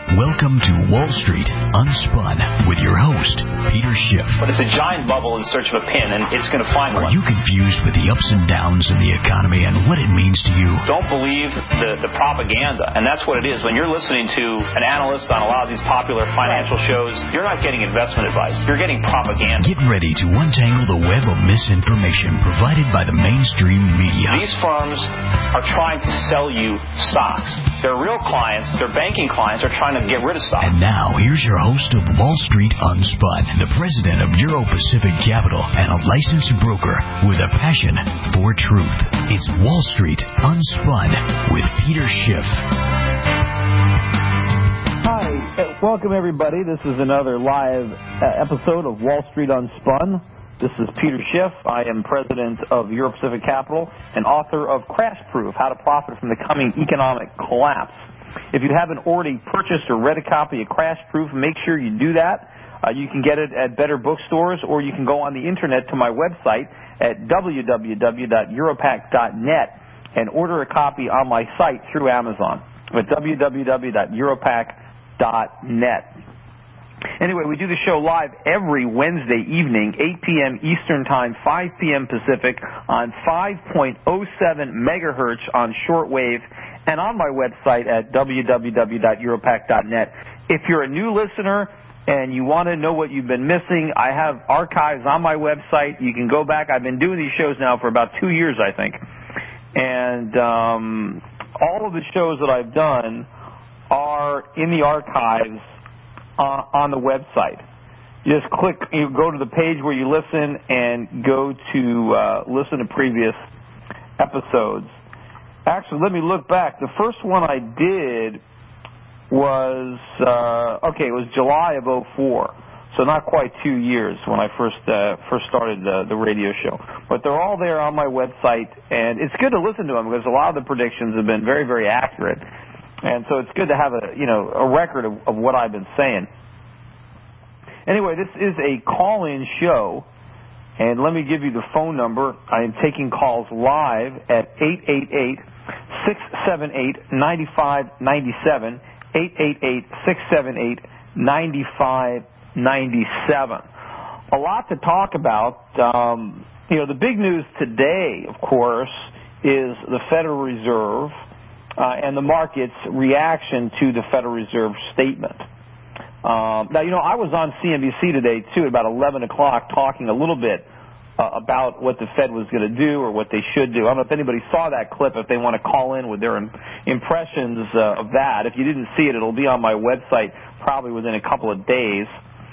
Welcome to Wall Street Unspun with your host, Peter Schiff. But it's a giant bubble in search of a pin, and it's going to find one. Are you confused with the ups and downs in the economy and what it means to you? Don't believe the propaganda, and that's what it is. When you're listening to an analyst on a lot of these popular financial shows, you're not getting investment advice. You're getting propaganda. Get ready to untangle the web of misinformation provided by the mainstream media. These firms are trying to sell you stocks. Their real clients, their banking clients, are trying to get rid of stock. And now, here's your host of Wall Street Unspun, the president of Euro Pacific Capital and a licensed broker with a passion for truth. It's Wall Street Unspun with Peter Schiff. Hi, welcome everybody. This is another live episode of Wall Street Unspun. This is Peter Schiff. I am president of Euro Pacific Capital and author of Crash Proof, How to Profit from the Coming Economic Collapse. If you haven't already purchased or read a copy of Crash Proof, make sure you do that. You can get it at better bookstores, or you can go on the internet to my website at www.europac.net and order a copy on my site through Amazon at www.europac.net. Anyway, we do the show live every Wednesday evening, 8 p.m. Eastern Time, 5 p.m. Pacific, on 5.07 megahertz on shortwave, and on my website at www.europac.net. If you're a new listener and you want to know what you've been missing, I have archives on my website. You can go back. I've been doing these shows now for about 2 years, I think. And all of the shows that I've done are in the archives on the website. You just click, you go to the page where you listen and go to listen to previous episodes. Actually, let me look back. The first one I did was, it was July of 2004, so not quite 2 years when I first started the radio show. But they're all there on my website, and it's good to listen to them because a lot of the predictions have been very, very accurate. And so it's good to have a record of what I've been saying. Anyway, this is a call-in show, and let me give you the phone number. I am taking calls live at 888-678-9597, 888-678-9597. A lot to talk about. The big news today, of course, is the Federal Reserve and the market's reaction to the Federal Reserve statement. Now, I was on CNBC today, too, at about 11 o'clock, talking a little bit about what the Fed was going to do or what they should do. I don't know if anybody saw that clip, if they want to call in with their impressions of that. If you didn't see it, it'll be on my website probably within a couple of days.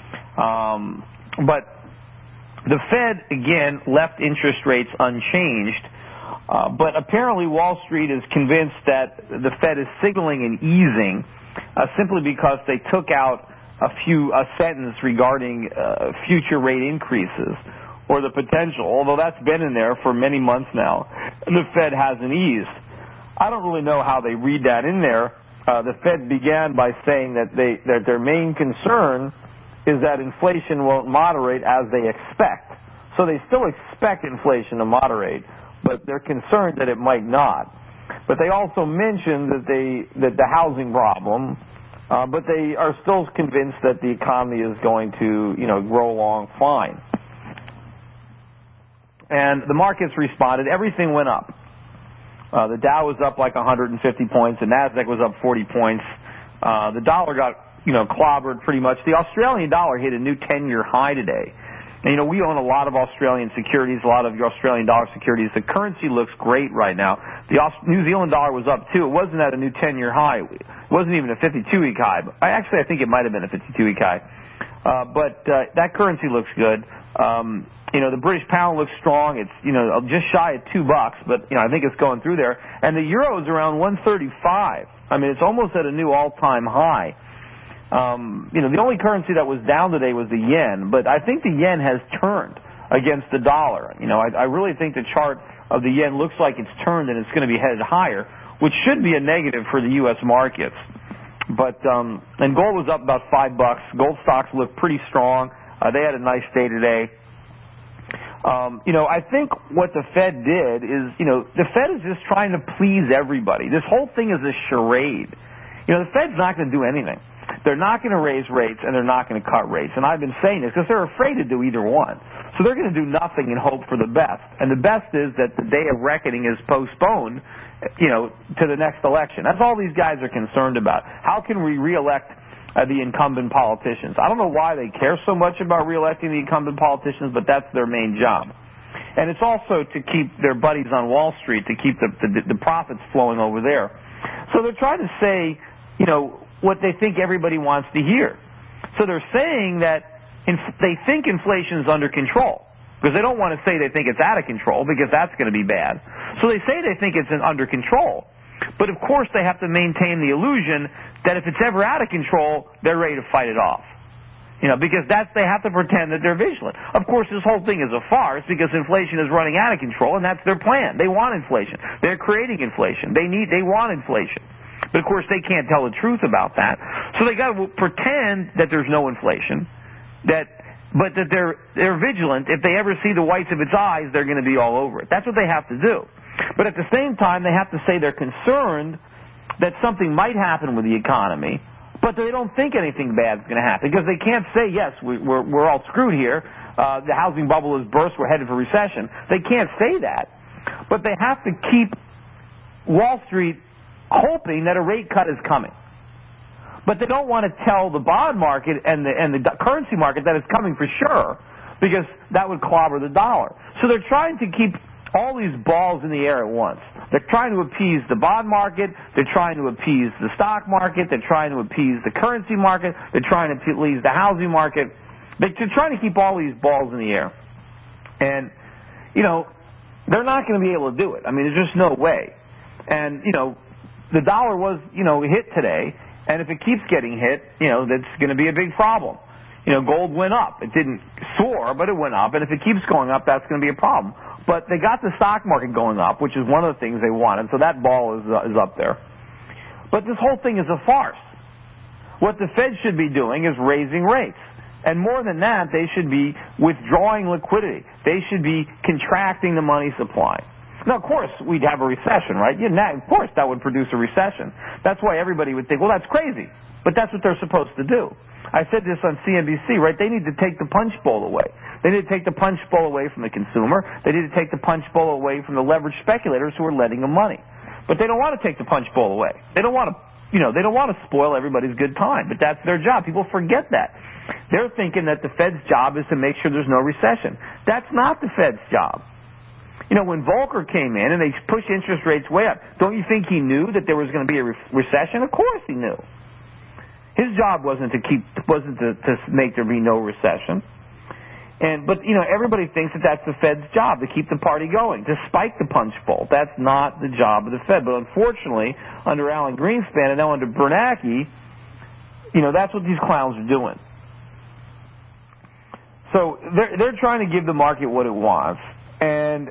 But the Fed, again, left interest rates unchanged. But apparently Wall Street is convinced that the Fed is signaling an easing simply because they took out a sentence regarding future rate increases or the potential, although that's been in there for many months now, and the Fed hasn't eased. I don't really know how they read that in there. The Fed began by saying that their main concern is that inflation won't moderate as they expect. So they still expect inflation to moderate, but they're concerned that it might not. But they also mentioned that the housing problem, but they are still convinced that the economy is going to, grow along fine. And the markets responded. Everything went up. The Dow was up like 150 points. The Nasdaq was up 40 points. The dollar got, clobbered pretty much. The Australian dollar hit a new 10-year high today. And, we own a lot of Australian securities, a lot of Australian dollar securities. The currency looks great right now. The New Zealand dollar was up, too. It wasn't at a new 10-year high. It wasn't even a 52-week high. I think it might have been a 52-week high. But that currency looks good. The British pound looks strong. It's, just shy of $2, but, I think it's going through there. And the euro is around 135. It's almost at a new all-time high. The only currency that was down today was the yen, but I think the yen has turned against the dollar. I really think the chart of the yen looks like it's turned and it's going to be headed higher, which should be a negative for the U.S. markets. But and gold was up about $5. Gold stocks look pretty strong. They had a nice day today. I think what the Fed did is, the Fed is just trying to please everybody. This whole thing is a charade. The Fed's not going to do anything. They're not going to raise rates, and they're not going to cut rates. And I've been saying this because they're afraid to do either one. So they're going to do nothing and hope for the best. And the best is that the day of reckoning is postponed, to the next election. That's all these guys are concerned about. How can we reelect the incumbent politicians? I don't know why they care so much about reelecting the incumbent politicians, but that's their main job. And it's also to keep their buddies on Wall Street, to keep the profits flowing over there. So they're trying to say, what they think everybody wants to hear. So they're saying that they think inflation is under control, because they don't want to say they think it's out of control, because that's going to be bad. So they say they think it's under control. But of course they have to maintain the illusion that if it's ever out of control, they're ready to fight it off. Because they have to pretend that they're vigilant. Of course, this whole thing is a farce because inflation is running out of control, and that's their plan. They want inflation. They're creating inflation. They want inflation. But of course, they can't tell the truth about that. So they got to pretend that there's no inflation, but that they're vigilant. If they ever see the whites of its eyes, they're going to be all over it. That's what they have to do. But at the same time, they have to say they're concerned that something might happen with the economy, but they don't think anything bad is going to happen, because they can't say, yes, we're all screwed here, the housing bubble has burst, we're headed for recession. They can't say that. But they have to keep Wall Street hoping that a rate cut is coming. But they don't want to tell the bond market and the currency market that it's coming for sure, because that would clobber the dollar. So they're trying to keep all these balls in the air at once. They're trying to appease the bond market, they're trying to appease the stock market, they're trying to appease the currency market, they're trying to appease the housing market. They're trying to keep all these balls in the air. And, they're not going to be able to do it. I mean, there's just no way. And, the dollar was, hit today, and if it keeps getting hit, that's going to be a big problem. Gold went up. It didn't soar, but it went up, and if it keeps going up, that's going to be a problem. But they got the stock market going up, which is one of the things they wanted, so that ball is up there. But this whole thing is a farce. What the Fed should be doing is raising rates. And more than that, they should be withdrawing liquidity. They should be contracting the money supply. Now, of course, we'd have a recession, right? Of course, that would produce a recession. That's why everybody would think, well, that's crazy. But that's what they're supposed to do. I said this on CNBC, right? They need to take the punch bowl away. They need to take the punch bowl away from the consumer. They need to take the punch bowl away from the leveraged speculators who are lending them money. But they don't want to take the punch bowl away. They don't want to, they don't want to spoil everybody's good time. But that's their job. People forget that. They're thinking that the Fed's job is to make sure there's no recession. That's not the Fed's job. When Volcker came in and they pushed interest rates way up, don't you think he knew that there was going to be a recession? Of course he knew. His job wasn't to make there be no recession. But everybody thinks that that's the Fed's job, to keep the party going, to spike the punch bowl. That's not the job of the Fed. But unfortunately, under Alan Greenspan and now under Bernanke, that's what these clowns are doing. So they're trying to give the market what it wants, and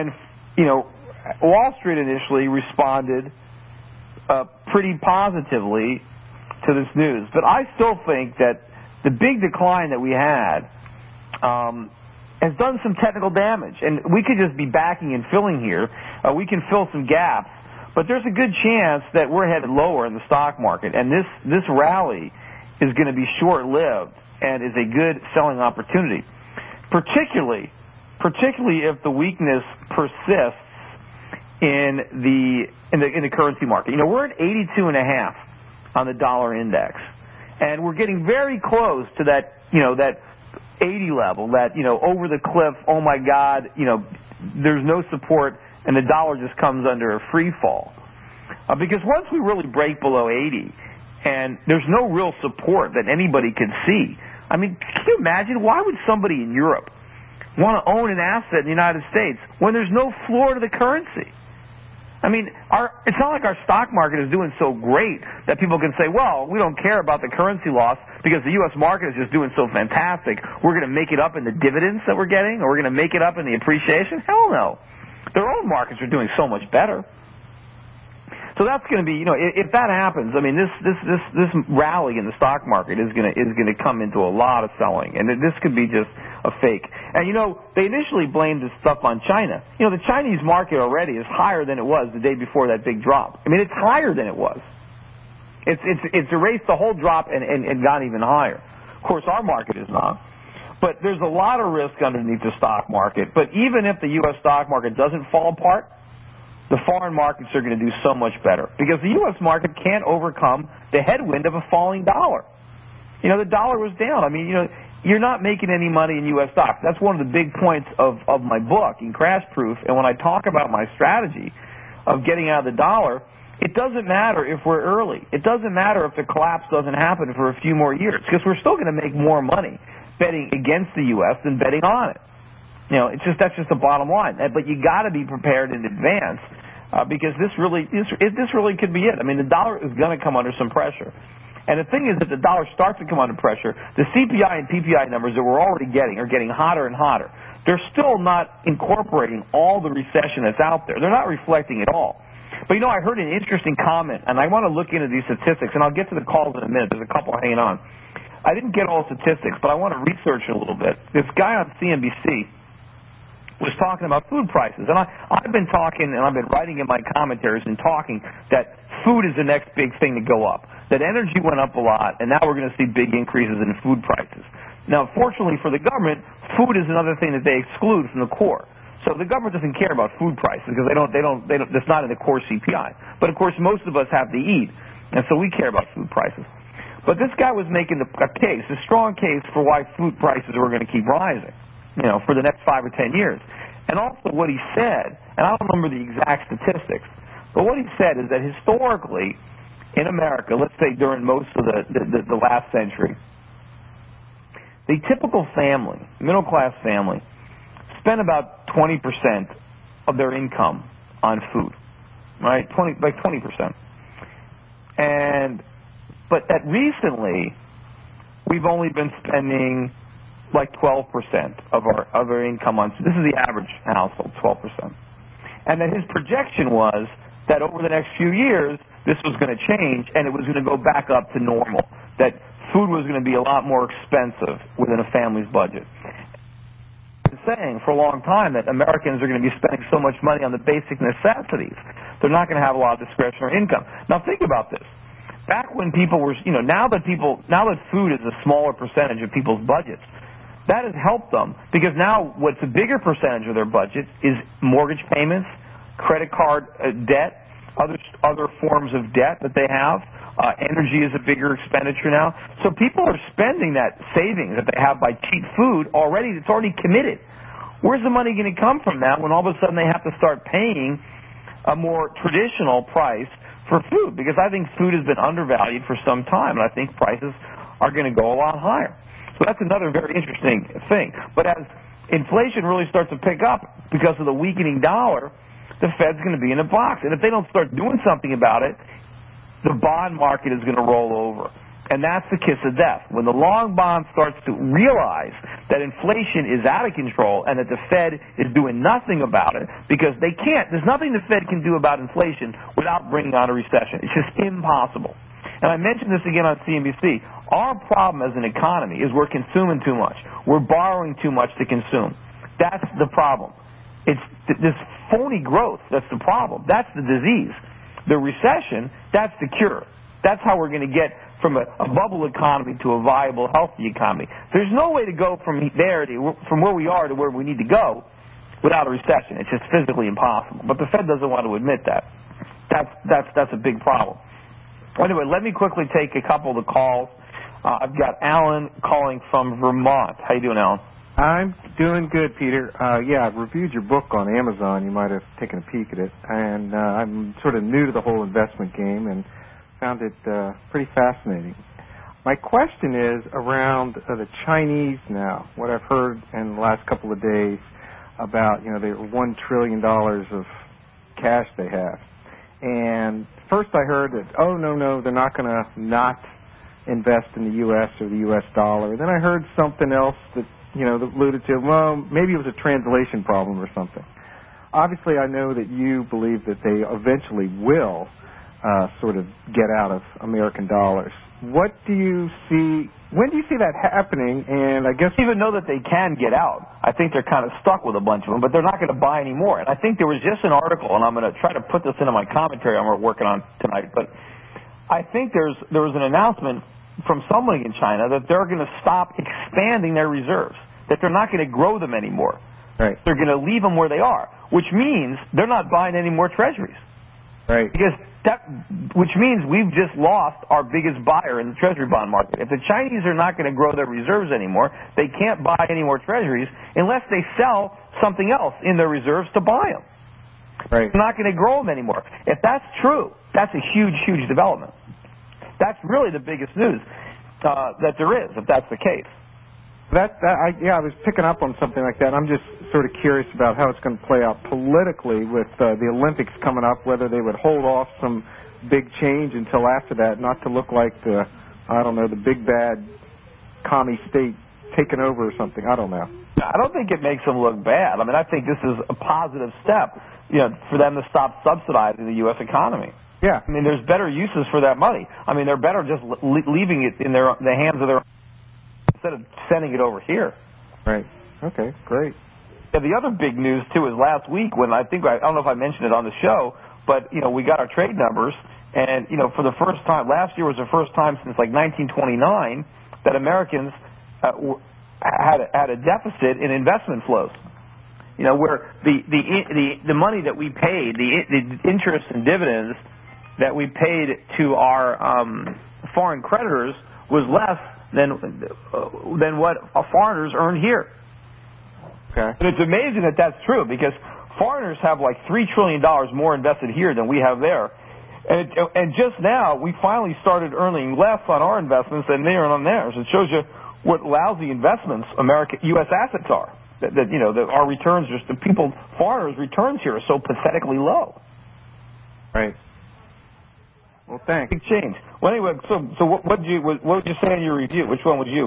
Wall Street initially responded pretty positively to this news. But I still think that the big decline that we had has done some technical damage. And we could just be backing and filling here. We can fill some gaps. But there's a good chance that we're headed lower in the stock market. And this rally is going to be short-lived and is a good selling opportunity, particularly if the weakness persists in the currency market. We're at 82.5 on the dollar index, and we're getting very close to that 80 level, that over the cliff. Oh my God, there's no support, and the dollar just comes under a free fall. Because once we really break below 80, and there's no real support that anybody can see. I mean, can you imagine? Why would somebody in Europe want to own an asset in the United States when there's no floor to the currency? I mean, it's not like our stock market is doing so great that people can say, well, we don't care about the currency loss because the U.S. market is just doing so fantastic. We're going to make it up in the dividends that we're getting, or we're going to make it up in the appreciation. Hell no. Their own markets are doing so much better. So that's going to be, if that happens, I mean, this rally in the stock market is going to come into a lot of selling, and this could be just a fake. And they initially blamed this stuff on China. The Chinese market already is higher than it was the day before that big drop. I mean, it's higher than it was. It's erased the whole drop and gone even higher. Of course, our market is not. But there's a lot of risk underneath the stock market. But even if the U.S. stock market doesn't fall apart, the foreign markets are going to do so much better because the U.S. market can't overcome the headwind of a falling dollar. You know, the dollar was down. I mean, you know, you're not making any money in U.S. stocks. That's one of the big points of my book, in Crash Proof. And when I talk about my strategy of getting out of the dollar, it doesn't matter if we're early. It doesn't matter if the collapse doesn't happen for a few more years because we're still going to make more money betting against the U.S. than betting on it. You know, that's just the bottom line. But you got to be prepared in advance because this really could be it. I mean, the dollar is going to come under some pressure. And the thing is that the dollar starts to come under pressure. The CPI and PPI numbers that we're already getting are getting hotter and hotter. They're still not incorporating all the recession that's out there. They're not reflecting it all. But, you know, I heard an interesting comment, and I want to look into these statistics, and I'll get to the calls in a minute. There's a couple hanging on. I didn't get all statistics, but I want to research it a little bit. This guy on CNBC was talking about food prices. And I've been talking, and I've been writing in my commentaries and talking that food is the next big thing to go up, that energy went up a lot, and now we're going to see big increases in food prices. Now, fortunately for the government, food is another thing that they exclude from the core. So the government doesn't care about food prices because it's not in the core CPI. But, of course, most of us have to eat, and so we care about food prices. But this guy was making a strong case for why food prices were going to keep rising, you know, for the next 5 or 10 years. And also what he said, and I don't remember the exact statistics, but what he said is that historically in America, let's say during most of the last century, the typical family, middle-class family, spent about 20% of their income on food, right? 20%. But that recently, we've only been spending like 12% of our income on food. This is the average household, 12%. And that his projection was that over the next few years, this was going to change and it was going to go back up to normal, that food was going to be a lot more expensive within a family's budget. I've been saying for a long time that Americans are going to be spending so much money on the basic necessities, they're not going to have a lot of discretionary income. Now think about this. Back when people were, you know, now that food is a smaller percentage of people's budgets, that has helped them because now what's a bigger percentage of their budget is mortgage payments, credit card debt, other forms of debt that they have. Energy is a bigger expenditure now. So people are spending that savings that they have by cheap food already. It's already committed. Where's the money going to come from now when all of a sudden they have to start paying a more traditional price for food? Because I think food has been undervalued for some time, and I think prices are going to go a lot higher. So that's another very interesting thing. But as inflation really starts to pick up because of the weakening dollar, the Fed's going to be in a box. And if they don't start doing something about it, the bond market is going to roll over. And that's the kiss of death. When the long bond starts to realize that inflation is out of control and that the Fed is doing nothing about it because they can't. There's nothing the Fed can do about inflation without bringing on a recession. It's just impossible. And I mentioned this again on CNBC. Our problem as an economy is we're consuming too much. We're borrowing too much to consume. That's the problem. It's this phony growth that's the problem. That's the disease. The recession, that's the cure. That's how we're going to get from a bubble economy to a viable, healthy economy. There's no way to go from where we are to where we need to go without a recession. It's just physically impossible. But the Fed doesn't want to admit that. That's a big problem. Anyway, let me quickly take a couple of the calls. I've got Alan calling from Vermont. How you doing, Alan? I'm doing good, Peter. Yeah, I've reviewed your book on Amazon. You might have taken a peek at it. And I'm sort of new to the whole investment game and found it pretty fascinating. My question is around the Chinese now, what I've heard in the last couple of days about, you know, the $1 trillion of cash they have. And first I heard that, oh, no, they're not going to not invest in the U.S. or the U.S. dollar. Then I heard something else that, you know, that alluded to, well, maybe it was a translation problem or something. Obviously, I know that you believe that they eventually will sort of get out of American dollars. What do you see? When do you see that happening? And I guess even know that they can get out. I think they're kind of stuck with a bunch of them, but they're not going to buy any more. And I think there was just an article, and I'm going to try to put this into my commentary I'm working on tonight. But I think there was an announcement from somebody in China that they're going to stop expanding their reserves, that they're not going to grow them anymore. Right. They're going to leave them where they are, which means they're not buying any more treasuries. Right. Which means we've just lost our biggest buyer in the treasury bond market. If the Chinese are not going to grow their reserves anymore, they can't buy any more treasuries unless they sell something else in their reserves to buy them. Right. They're not going to grow them anymore. If that's true, that's a huge, huge development. That's really the biggest news that there is, if that's the case. I was picking up on something like that. I'm just sort of curious about how it's going to play out politically with the Olympics coming up, whether they would hold off some big change until after that, not to look like the big bad commie state taking over or something. I don't know. I don't think it makes them look bad. I mean, I think this is a positive step, for them to stop subsidizing the U.S. economy. Yeah. I mean, there's better uses for that money. I mean, they're better just leaving it in the hands of their instead of sending it over here. Right. Okay, great. Yeah, the other big news, too, is last week when I don't know if I mentioned it on the show, but, we got our trade numbers, and, for the first time, last year was the first time since, 1929 that Americans had a deficit in investment flows. Where the money that we paid, the interest and dividends that we paid to our foreign creditors was less than what foreigners earned here. Okay. And it's amazing that that's true because foreigners have like $3 trillion more invested here than we have there. And just now, we finally started earning less on our investments than they earn on theirs. It shows you what lousy investments U.S. assets are. That our returns, foreigners' returns here are so pathetically low. Right. Well, thanks. Big change. Well, anyway, so what would you say in your review? Which one was you?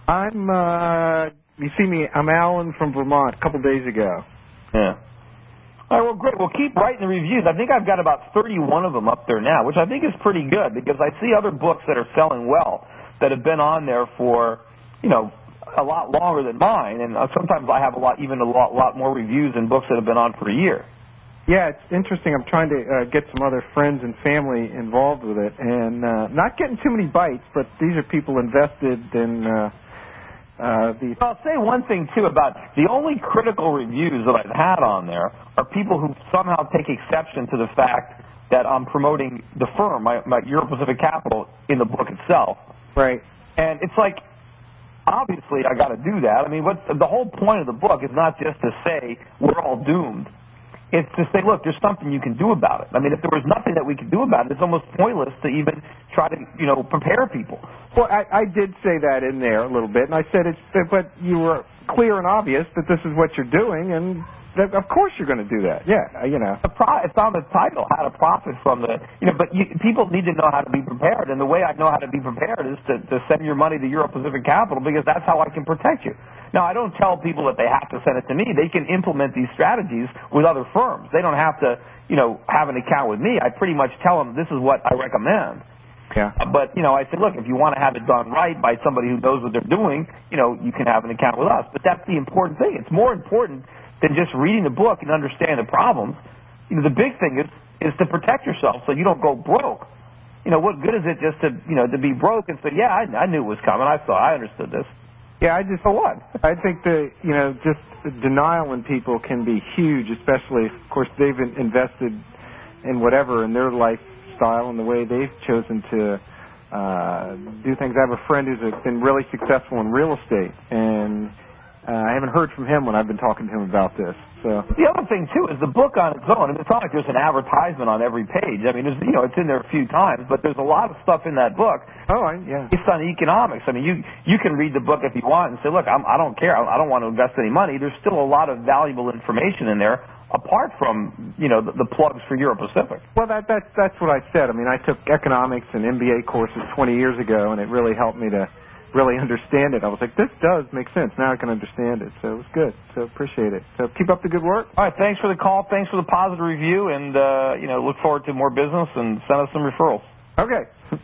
You see me, I'm Alan from Vermont a couple days ago. Yeah. All right, well, great. Well, keep writing the reviews. I think I've got about 31 of them up there now, which I think is pretty good because I see other books that are selling well that have been on there for, a lot longer than mine, and sometimes I have a lot more reviews than books that have been on for a year. Yeah, it's interesting. I'm trying to get some other friends and family involved with it, and not getting too many bites, but these are people invested in I'll say one thing, too, about the only critical reviews that I've had on there are people who somehow take exception to the fact that I'm promoting the firm, my Euro Pacific Capital, in the book itself. Right. And it's like, obviously, I got to do that. I mean, the whole point of the book is not just to say we're all doomed. It's to say, look, there's something you can do about it. I mean, if there was nothing that we could do about it, it's almost pointless to even try to, prepare people. Well, I did say that in there a little bit, and I said but you were clear and obvious that this is what you're doing, and that, of course you're going to do that. Yeah, It's on the title, how to profit from the, but people need to know how to be prepared, and the way I know how to be prepared is to send your money to Euro Pacific Capital because that's how I can protect you. Now, I don't tell people that they have to send it to me. They can implement these strategies with other firms. They don't have to, have an account with me. I pretty much tell them this is what I recommend. Yeah. But, I said, look, if you want to have it done right by somebody who knows what they're doing, you can have an account with us. But that's the important thing. It's more important than just reading the book and understanding the problems. The big thing is to protect yourself so you don't go broke. What good is it just to be broke and say, yeah, I knew it was coming. I understood this. Yeah, So what? I think just denial in people can be huge, especially, of course, they've invested in whatever in their lifestyle and the way they've chosen to do things. I have a friend who's been really successful in real estate, and I haven't heard from him when I've been talking to him about this. So the other thing too is the book on its own. I mean, it's not like there's an advertisement on every page. I mean, it's in there a few times, but there's a lot of stuff in that book. Based on economics. I mean, you can read the book if you want and say, look, I don't care. I don't want to invest any money. There's still a lot of valuable information in there apart from the plugs for Euro Pacific. Well, that's what I said. I mean, I took economics and MBA courses 20 years ago, and it really helped me to really understand it. I was like, this does make sense. Now I can understand it. So it was good. So appreciate it. So keep up the good work. All right. Thanks for the call. Thanks for the positive review. And, look forward to more business and send us some referrals. Okay.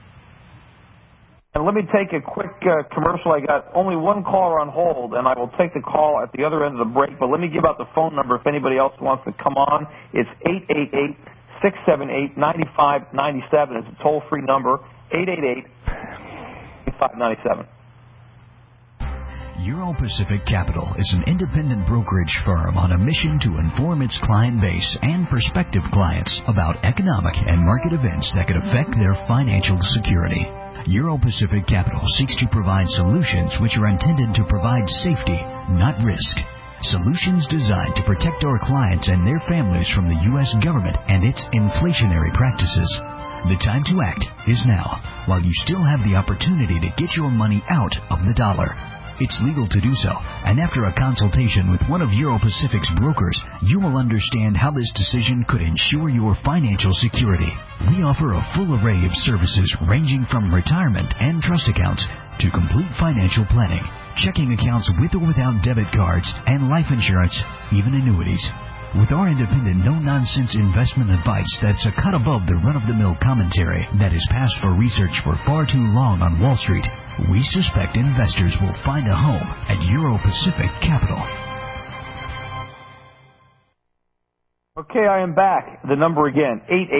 And let me take a quick commercial. I got only one caller on hold, and I will take the call at the other end of the break. But let me give out the phone number if anybody else wants to come on. It's 888-678-9597 is a toll-free number, 888-9597. Euro Pacific Capital is an independent brokerage firm on a mission to inform its client base and prospective clients about economic and market events that could affect their financial security. Euro Pacific Capital seeks to provide solutions which are intended to provide safety, not risk. Solutions designed to protect our clients and their families from the U.S. government and its inflationary practices. The time to act is now, while you still have the opportunity to get your money out of the dollar. It's legal to do so, and after a consultation with one of Euro Pacific's brokers, you will understand how this decision could ensure your financial security. We offer a full array of services ranging from retirement and trust accounts to complete financial planning, checking accounts with or without debit cards, and life insurance, even annuities. With our independent, no-nonsense investment advice that's a cut above the run-of-the-mill commentary that is passed for research for far too long on Wall Street, we suspect investors will find a home at Euro Pacific Capital. Okay, I am back. The number again,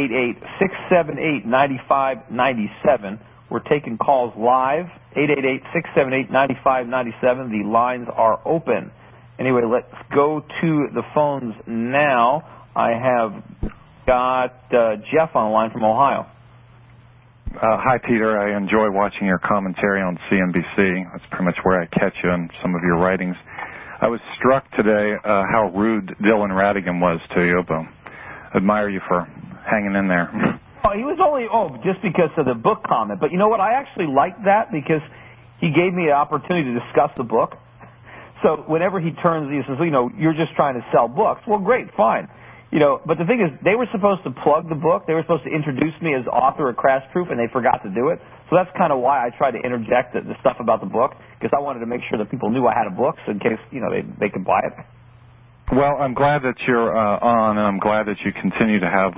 888-678-9597. We're taking calls live, 888-678-9597. The lines are open. Anyway, let's go to the phones now. I have got Jeff on the line from Ohio. Hi, Peter. I enjoy watching your commentary on CNBC. That's pretty much where I catch you in some of your writings. I was struck today how rude Dylan Ratigan was to you, but admire you for hanging in there. Oh, he was only, just because of the book comment. But you know what? I actually liked that because he gave me an opportunity to discuss the book. So whenever he turns, he says, you're just trying to sell books. Well, great, fine. But the thing is, they were supposed to plug the book. They were supposed to introduce me as author of Crash Proof, and they forgot to do it. So that's kind of why I tried to interject the stuff about the book, because I wanted to make sure that people knew I had a book, so in case, they could buy it. Well, I'm glad that you're on, and I'm glad that you continue to have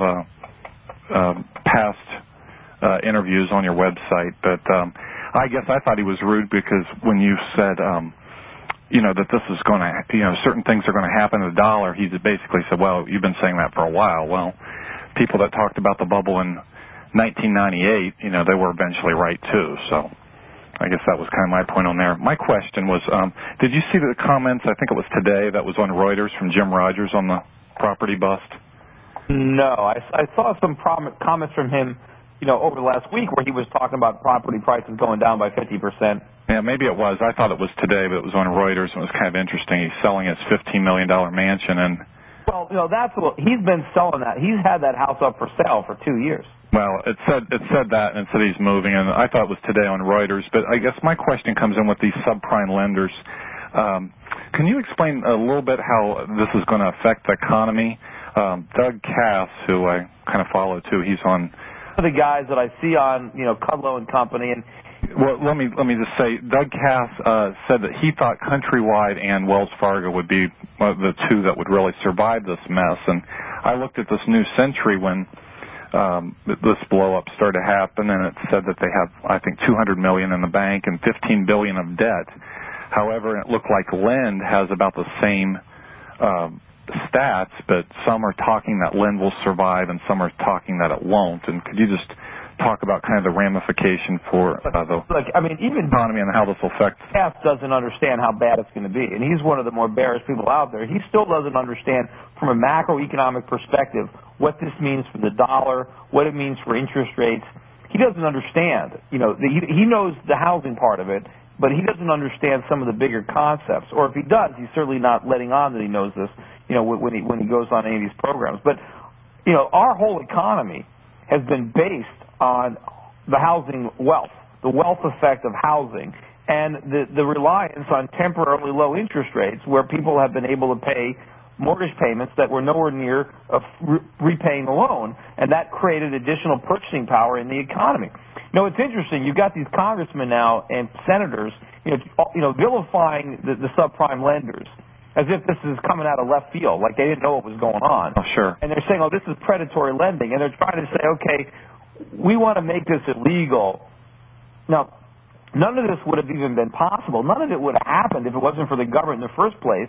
past interviews on your website. But I guess I thought he was rude because when you said that this is going to, certain things are going to happen to the dollar, he basically said, well, you've been saying that for a while. Well, people that talked about the bubble in 1998, they were eventually right, too. So I guess that was kind of my point on there. My question was, did you see the comments, I think it was today, that was on Reuters from Jim Rogers on the property bust? No, I saw some comments from him, over the last week where he was talking about property prices going down by 50%. Yeah, maybe it was. I thought it was today, but it was on Reuters, and it was kind of interesting. He's selling his $15 million mansion, and... Well, that's what he's been selling that. He's had that house up for sale for 2 years. Well, it said that, and it said he's moving, and I thought it was today on Reuters. But I guess my question comes in with these subprime lenders. Can you explain a little bit how this is going to affect the economy? Doug Cass, who I kind of follow too, he's on... The guys that I see on, Kudlow and Company, and... Well, let me just say, Doug Cass said that he thought Countrywide and Wells Fargo would be the two that would really survive this mess. And I looked at this New Century when this blow-up started to happen, and it said that they have, I think, $200 million in the bank and $15 billion of debt. However, it looked like Lend has about the same stats, but some are talking that Lend will survive and some are talking that it won't. And could you just talk about kind of the ramification for the even economy and how this will affect... Cass doesn't understand how bad it's going to be, and he's one of the more bearish people out there. He still doesn't understand from a macroeconomic perspective what this means for the dollar, what it means for interest rates. He doesn't understand. He knows the housing part of it, but he doesn't understand some of the bigger concepts. Or if he does, he's certainly not letting on that he knows this, when he goes on any of these programs. But, our whole economy has been based on the housing wealth, the wealth effect of housing, and the reliance on temporarily low interest rates where people have been able to pay mortgage payments that were nowhere near repaying the loan, and that created additional purchasing power in the economy. It's interesting. You've got these congressmen now and senators, vilifying the subprime lenders as if this is coming out of left field, like they didn't know what was going on. Oh, sure. And they're saying, this is predatory lending, and they're trying to say, okay, we want to make this illegal. Now, none of this would have even been possible. None of it would have happened if it wasn't for the government in the first place.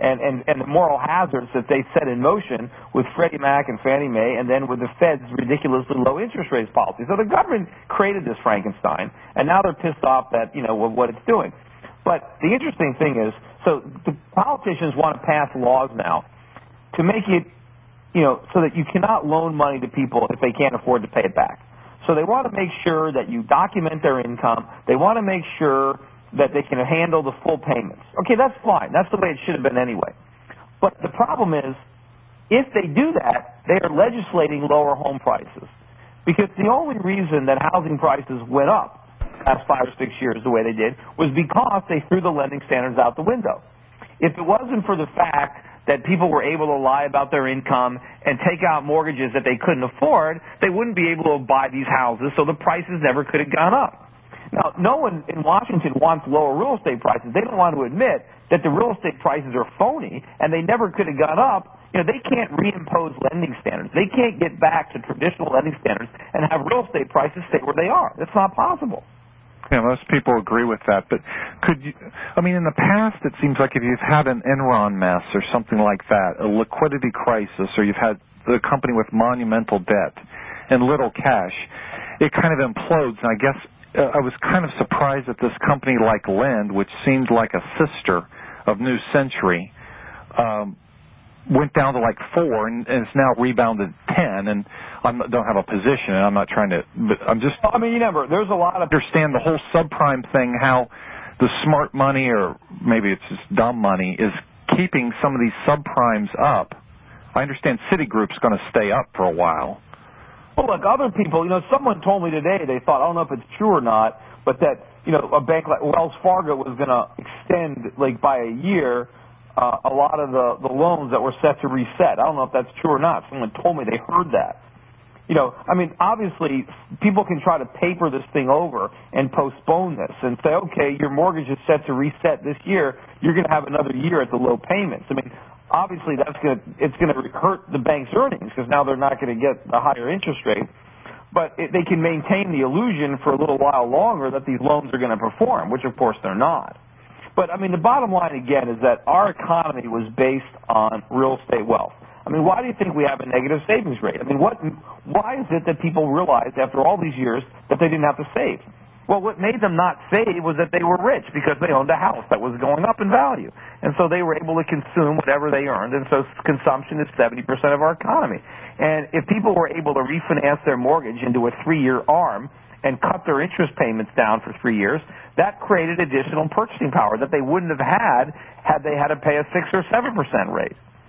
and the moral hazards that they set in motion with Freddie Mac and Fannie Mae, and then with the Fed's ridiculously low interest rates policy. So the government created this Frankenstein, and now they're pissed off that, with what it's doing. But the interesting thing is, so the politicians want to pass laws now to make it, so that you cannot loan money to people if they can't afford to pay it back. So they want to make sure that you document their income. They want to make sure that they can handle the full payments. Okay, that's fine. That's the way it should have been anyway. But the problem is, if they do that, they are legislating lower home prices. Because the only reason that housing prices went up the last 5 or 6 years the way they did was because they threw the lending standards out the window. If it wasn't for the fact that people were able to lie about their income and take out mortgages that they couldn't afford, they wouldn't be able to buy these houses, so the prices never could have gone up. Now, no one in Washington wants lower real estate prices. They don't want to admit that the real estate prices are phony and they never could have gone up. They can't reimpose lending standards. They can't get back to traditional lending standards and have real estate prices stay where they are. That's not possible. Yeah, most people agree with that. But in the past, it seems like if you've had an Enron mess or something like that, a liquidity crisis, or you've had a company with monumental debt and little cash, it kind of implodes. And I guess I was kind of surprised that this company like Lend, which seemed like a sister of New Century, went down to like 4 and it's now rebounded 10. And I don't have a position, and I'm not trying to, but I'm just. Remember, there's a lot of understand the whole subprime thing, how the smart money, or maybe it's just dumb money, is keeping some of these subprimes up. I understand Citigroup's going to stay up for a while. Well, look, other people, someone told me today, they thought, I don't know if it's true or not, but that, a bank like Wells Fargo was going to extend, by a year, a lot of the loans that were set to reset. I don't know if that's true or not. Someone told me they heard that. Obviously, people can try to paper this thing over and postpone this and say, okay, your mortgage is set to reset this year. You're going to have another year at the low payments. Obviously, it's going to hurt the bank's earnings because now they're not going to get the higher interest rate. But they can maintain the illusion for a little while longer that these loans are going to perform, which, of course, they're not. But, the bottom line, again, is that our economy was based on real estate wealth. Why do you think we have a negative savings rate? Why is it that people realized after all these years that they didn't have to save? Well, what made them not save was that they were rich because they owned a house that was going up in value. And so they were able to consume whatever they earned, and so consumption is 70% of our economy. And if people were able to refinance their mortgage into a 3-year ARM and cut their interest payments down for 3 years, that created additional purchasing power that they wouldn't have had they had to pay a 6 or 7% rate.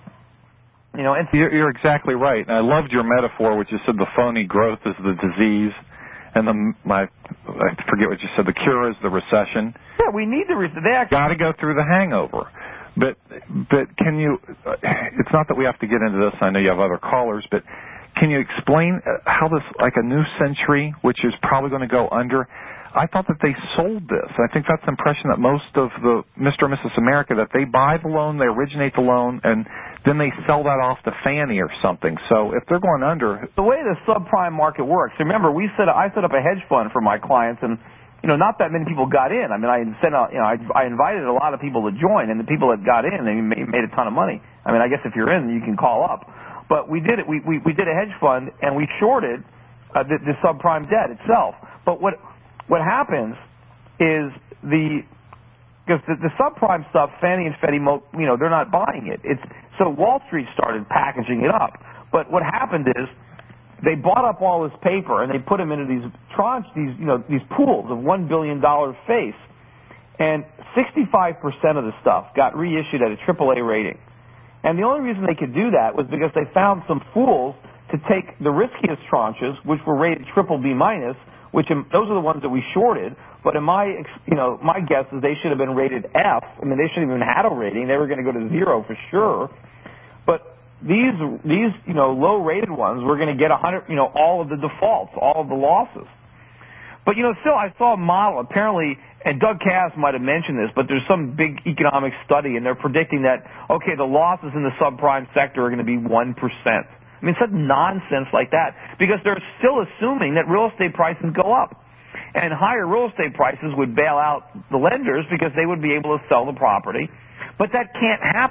You're exactly right. And I loved your metaphor, which you said the phony growth is the disease, and I forget what you said. The cure is the recession. Yeah, we need the recession. Got to go through the hangover. But can you? It's not that we have to get into this. I know you have other callers, but can you explain how this, like a New Century, which is probably going to go under? I thought that they sold this. I think that's the impression that most of the Mr. and Mrs. America, that they buy the loan, they originate the loan, and then they sell that off to Fannie or something. So if they're going under... The way the subprime market works, remember, I set up a hedge fund for my clients, and not that many people got in. I invited a lot of people to join, and the people that got in, they made a ton of money. I guess if you're in, you can call up. But we did it. We did a hedge fund, and we shorted the subprime debt itself. But what happens is because the subprime stuff, Fannie and Freddie, they're not buying it. So Wall Street started packaging it up. But what happened is they bought up all this paper and they put them into these these pools of $1 billion face, and 65% of the stuff got reissued at a AAA rating. And the only reason they could do that was because they found some fools to take the riskiest tranches, which were rated BBB-, which those are the ones that we shorted. But in my guess is they should have been rated F. They shouldn't even have had a rating. They were going to go to 0 for sure. But these low-rated ones were going to get 100, all of the defaults, all of the losses. But still, I saw a model apparently, and Doug Cass might have mentioned this, but there's some big economic study, and they're predicting that the losses in the subprime sector are going to be 1%. Such nonsense like that, because they're still assuming that real estate prices go up. And higher real estate prices would bail out the lenders because they would be able to sell the property. But that can't happen.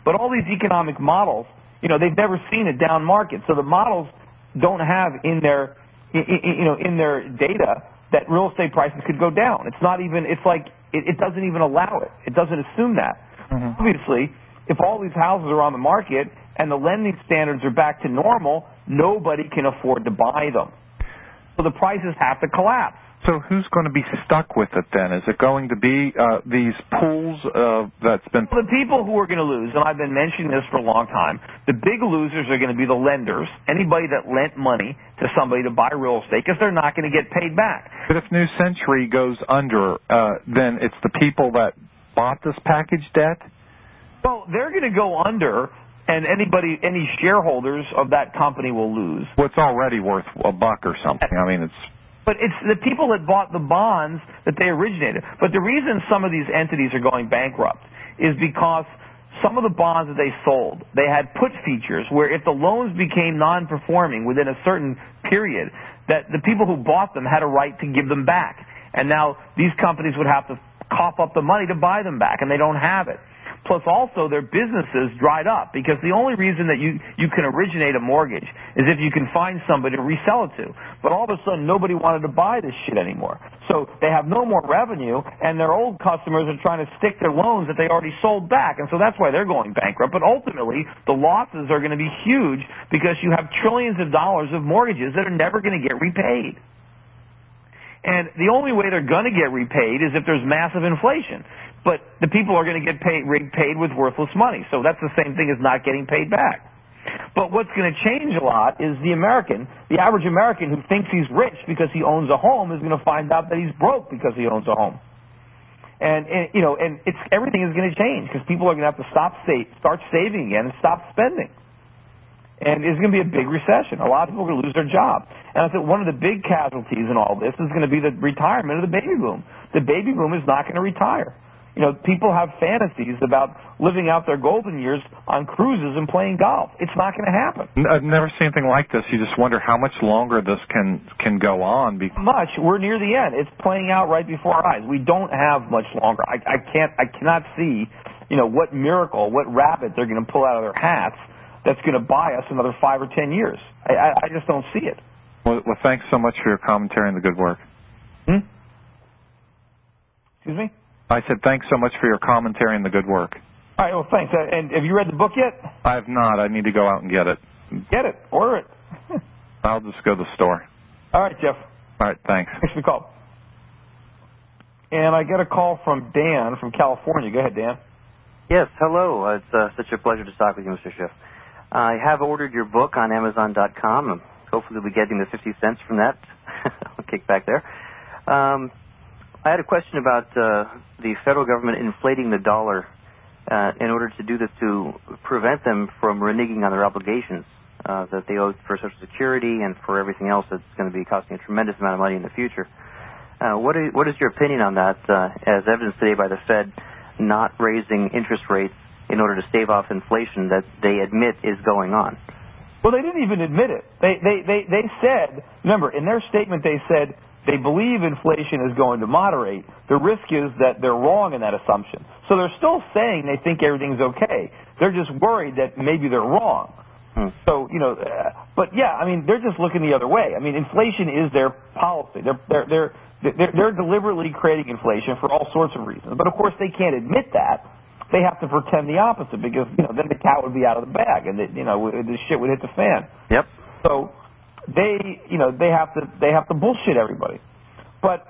But all these economic models, they've never seen a down market. So the models don't have in their data that real estate prices could go down. It doesn't even allow it. It doesn't assume that. Mm-hmm. Obviously, if all these houses are on the market and the lending standards are back to normal, nobody can afford to buy them. So the prices have to collapse. So who's going to be stuck with it then? Is it going to be these pools that's been... The people who are going to lose, and I've been mentioning this for a long time, the big losers are going to be the lenders, anybody that lent money to somebody to buy real estate, because they're not going to get paid back. But if New Century goes under, then it's the people that bought this package debt? Well, they're going to go under, and any shareholders of that company will lose. Well, it's already worth $1 or something. I mean, it's... But it's the people that bought the bonds that they originated. But the reason some of these entities are going bankrupt is because some of the bonds that they sold, they had put features where if the loans became non-performing within a certain period, that the people who bought them had a right to give them back. And now these companies would have to cough up the money to buy them back, and they don't have it. Plus also their businesses dried up, because the only reason that you can originate a mortgage is if you can find somebody to resell it to. But all of a sudden nobody wanted to buy this shit anymore. So they have no more revenue, and their old customers are trying to stick their loans that they already sold back, and so that's why they're going bankrupt. But ultimately the losses are going to be huge, because you have trillions of dollars of mortgages that are never going to get repaid. And the only way they're going to get repaid is if there's massive inflation. But the people are going to get paid with worthless money. So that's the same thing as not getting paid back. But what's going to change a lot is the average American who thinks he's rich because he owns a home is going to find out that he's broke because he owns a home. And everything is going to change, because people are going to have to start saving again and stop spending. And it's going to be a big recession. A lot of people are going to lose their job. And I think one of the big casualties in all this is going to be the retirement of the baby boom. The baby boom is not going to retire. People have fantasies about living out their golden years on cruises and playing golf. It's not going to happen. I've never seen anything like this. You just wonder how much longer this can go on. Much. We're near the end. It's playing out right before our eyes. We don't have much longer. I cannot see, what miracle, what rabbit they're going to pull out of their hats that's going to buy us another 5 or 10 years. I just don't see it. Well, thanks so much for your commentary and the good work. Excuse me? I said thanks so much for your commentary and the good work. All right, well, thanks. And have you read the book yet? I have not. I need to go out and get it. Get it. Order it. I'll just go to the store. All right, Jeff. All right, thanks. Thanks for the call. And I get a call from Dan from California. Go ahead, Dan. Yes, hello. It's such a pleasure to talk with you, Mr. Schiff. I have ordered your book on Amazon.com. Hopefully we'll be getting the 50 cents from that. I'll kick back there. I had a question about the federal government inflating the dollar in order to do this to prevent them from reneging on their obligations that they owe for Social Security and for everything else that's going to be costing a tremendous amount of money in the future. What is your opinion on that, as evidenced today by the Fed not raising interest rates in order to stave off inflation that they admit is going on? Well, they didn't even admit it. They said, remember, in their statement they said they believe inflation is going to moderate. The risk is that they're wrong in that assumption. So they're still saying they think everything's okay. They're just worried that maybe they're wrong. So, but yeah, I mean, they're just looking the other way. I mean, inflation is their policy. They're deliberately creating inflation for all sorts of reasons. But of course they can't admit that. They have to pretend the opposite, because, then the cat would be out of the bag and the shit would hit the fan. Yep. So they have to bullshit everybody. But,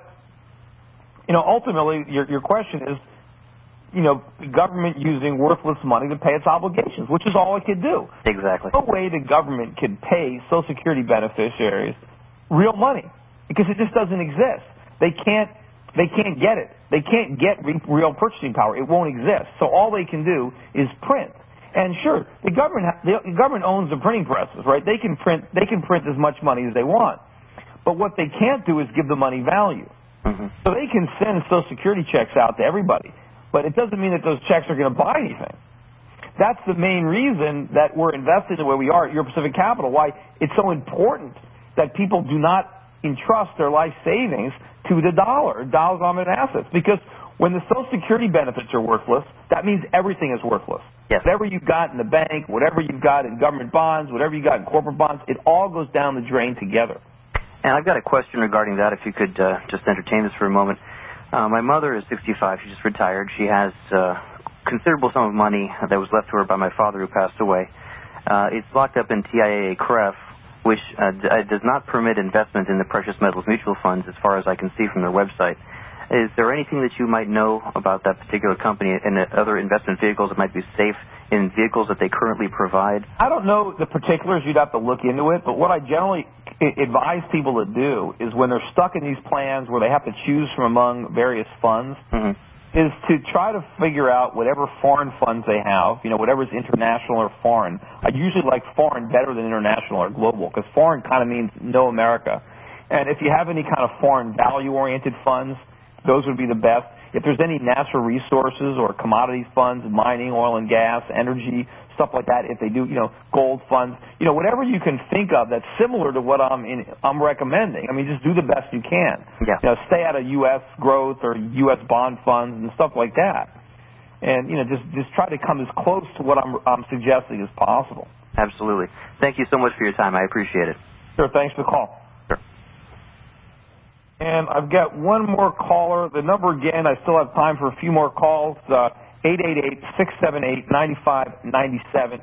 ultimately your question is, the government using worthless money to pay its obligations, which is all it could do. Exactly. No way the government can pay Social Security beneficiaries real money, because it just doesn't exist. They can't get it. They can't get real purchasing power. It won't exist. So all they can do is print. And sure, the government owns the printing presses, right? They can print as much money as they want. But what they can't do is give the money value. Mm-hmm. So they can send Social Security checks out to everybody, but it doesn't mean that those checks are going to buy anything. That's the main reason that we're invested the way we are at Euro Pacific Capital, why it's so important that people do not entrust their life savings to the dollar, dollar-denominated assets, because When the Social Security benefits are worthless, that means everything is worthless. Yes. Whatever you've got in the bank, whatever you've got in government bonds, whatever you've got in corporate bonds, it all goes down the drain together. And I've got a question regarding that, if you could just entertain this for a moment. My mother is 65. She just retired. She has a considerable sum of money that was left to her by my father who passed away. It's locked up in TIAA-CREF, which does not permit investment in the precious metals mutual funds as far as I can see from their website. Is there anything that you might know about that particular company and other investment vehicles that might be safe in vehicles that they currently provide? I don't know the particulars. You'd have to look into it. But what I generally advise people to do is when they're stuck in these plans where they have to choose from among various funds, is to try to figure out whatever foreign funds they have, whatever's international or foreign. I usually like foreign better than international or global because foreign kind of means no America. And if you have any kind of foreign value-oriented funds, those would be the best. If there's any natural resources or commodities funds, mining, oil and gas, energy, stuff like that, if they do, gold funds, whatever you can think of that's similar to what I'm recommending. I mean, just do the best you can. Yeah. Stay out of U.S. growth or U.S. bond funds and stuff like that. And, just try to come as close to what I'm suggesting as possible. Absolutely. Thank you so much for your time. I appreciate it. Sure. Thanks for the call. And I've got one more caller. The number again, I still have time for a few more calls. 888-678-9597.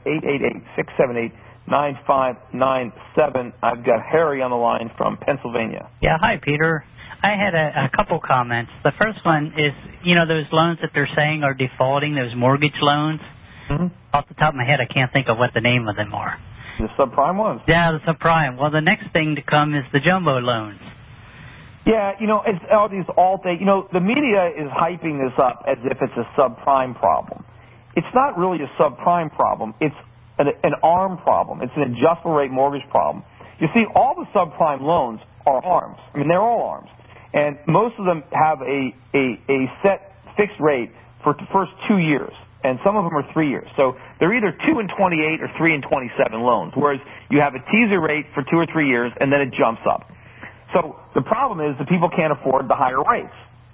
888-678-9597. I've got Harry on the line from Pennsylvania. Yeah, hi, Peter. I had a couple comments. The first one is, those loans that they're saying are defaulting, those mortgage loans. Off the top of my head, I can't think of what the name of them are. The subprime ones? Yeah, the subprime. Well, the next thing to come is the jumbo loans. Yeah, it's all these alt-A. The media is hyping this up as if it's a subprime problem. It's not really a subprime problem. It's an ARM problem. It's an adjustable rate mortgage problem. You see, all the subprime loans are ARMs. I mean, they're all ARMs. And most of them have a set fixed rate for the first 2 years. And some of them are 3 years. So they're either 2 and 28 or 3 and 27 loans, whereas you have a teaser rate for 2 or 3 years, and then it jumps up. So the problem is that people can't afford the higher rates.